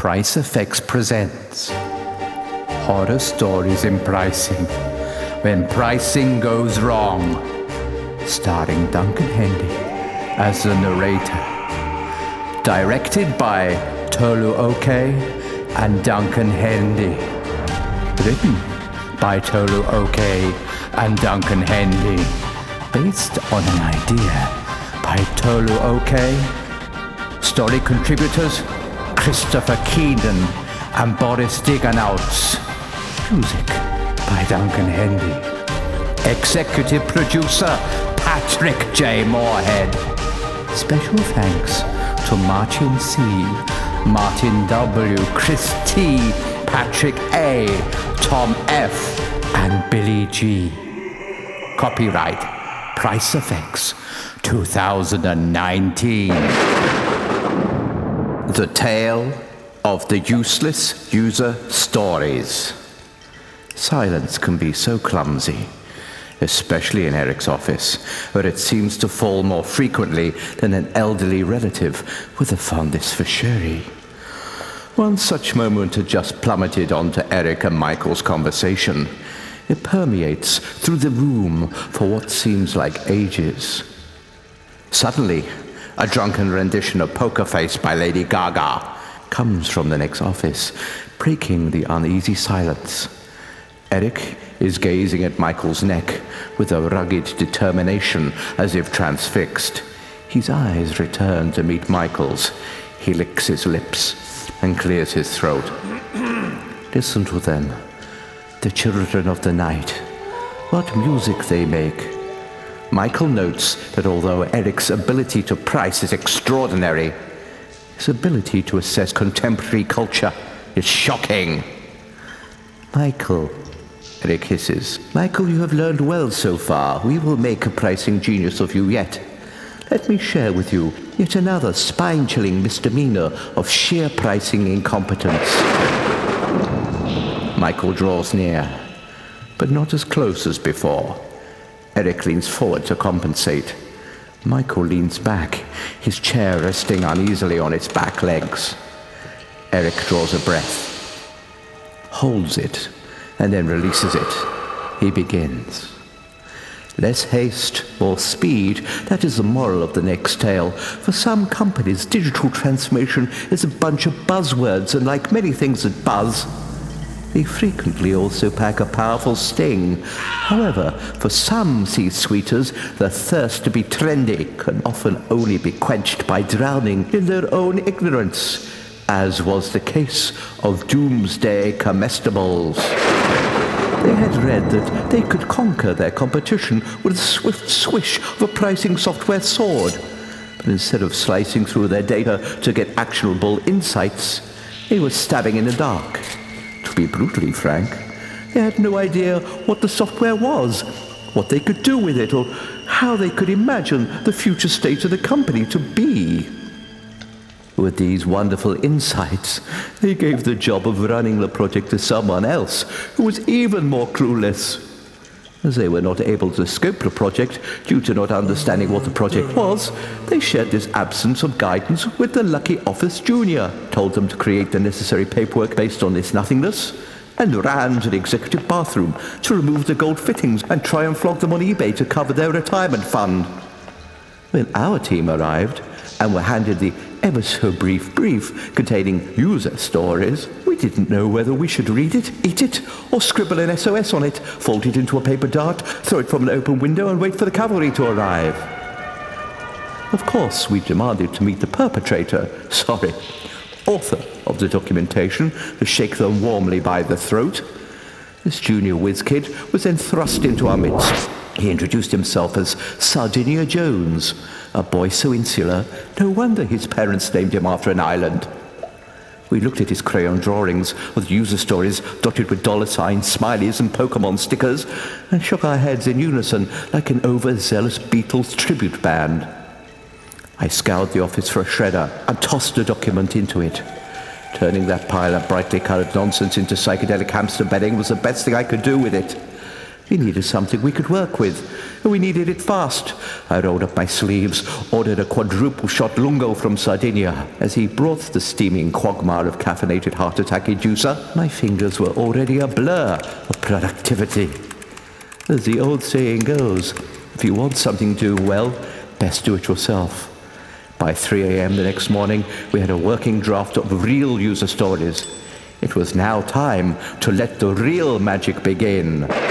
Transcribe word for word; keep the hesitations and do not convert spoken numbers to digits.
Price Effects presents Horror Stories in Pricing When Pricing Goes Wrong, starring Duncan Hendy as the narrator. Directed by Tolu Oke and Duncan Hendy. Written by Tolu Oke and Duncan Hendy. Based on an idea by Tolu Oke. Story contributors Christopher Keenan and Boris Diganauts. Music by Duncan Hendy. Executive producer Patrick J. Moorhead. Special thanks to Martin C., Martin W., Chris T., Patrick A., Tom F., and Billy G. Copyright Price Effects two thousand nineteen. The Tale of the Useless User Stories. Silence can be so clumsy, especially in Eric's office, where it seems to fall more frequently than an elderly relative with a fondness for sherry. One such moment had just plummeted onto Eric and Michael's conversation. It permeates through the room for what seems like ages. Suddenly, a drunken rendition of Poker Face by Lady Gaga comes from the next office, breaking the uneasy silence. Eric is gazing at Michael's neck with a rugged determination as if transfixed. His eyes return to meet Michael's. He licks his lips and clears his throat. Listen to them, the children of the night. What music they make. Michael notes that although Eric's ability to price is extraordinary, his ability to assess contemporary culture is shocking. Michael, Eric hisses. Michael, you have learned well so far. We will make a pricing genius of you yet. Let me share with you yet another spine-chilling misdemeanor of sheer pricing incompetence. Michael draws near, but not as close as before. Eric leans forward to compensate. Michael leans back, his chair resting uneasily on its back legs. Eric draws a breath, holds it, and then releases it. He begins. Less haste, more speed, that is the moral of the next tale. For some companies, digital transformation is a bunch of buzzwords, and like many things that buzz, they frequently also pack a powerful sting. However, for some C-suiters, the thirst to be trendy can often only be quenched by drowning in their own ignorance, as was the case of Doomsday Comestibles. They had read that they could conquer their competition with a swift swish of a pricing software sword. But instead of slicing through their data to get actionable insights, they were stabbing in the dark. To be brutally frank, they had no idea what the software was, what they could do with it, or how they could imagine the future state of the company to be. With these wonderful insights, they gave the job of running the project to someone else who was even more clueless. As they were not able to scope the project due to not understanding what the project was, they shared this absence of guidance with the lucky Office Junior, told them to create the necessary paperwork based on this nothingness, and ran to the executive bathroom to remove the gold fittings and try and flog them on eBay to cover their retirement fund. When our team arrived and were handed the ever so brief brief containing user stories, we didn't know whether we should read it, eat it, or scribble an S O S on it, fold it into a paper dart, throw it from an open window, and wait for the cavalry to arrive. Of course, we demanded to meet the perpetrator, sorry, author of the documentation, to shake them warmly by the throat. This junior whiz kid was then thrust into our midst. He introduced himself as Sardinia Jones, a boy so insular, no wonder his parents named him after an island. We looked at his crayon drawings with user stories dotted with dollar signs, smileys, and Pokemon stickers, and shook our heads in unison like an overzealous Beatles tribute band. I scoured the office for a shredder and tossed the document into it. Turning that pile of brightly coloured nonsense into psychedelic hamster bedding was the best thing I could do with it. We needed something we could work with, and we needed it fast. I rolled up my sleeves, ordered a quadruple shot lungo from Sardinia. As he brought the steaming quagmire of caffeinated heart attack juicer, my fingers were already a blur of productivity. As the old saying goes, if you want something to do well, best do it yourself. By three a.m. the next morning, we had a working draft of real user stories. It was now time to let the real magic begin.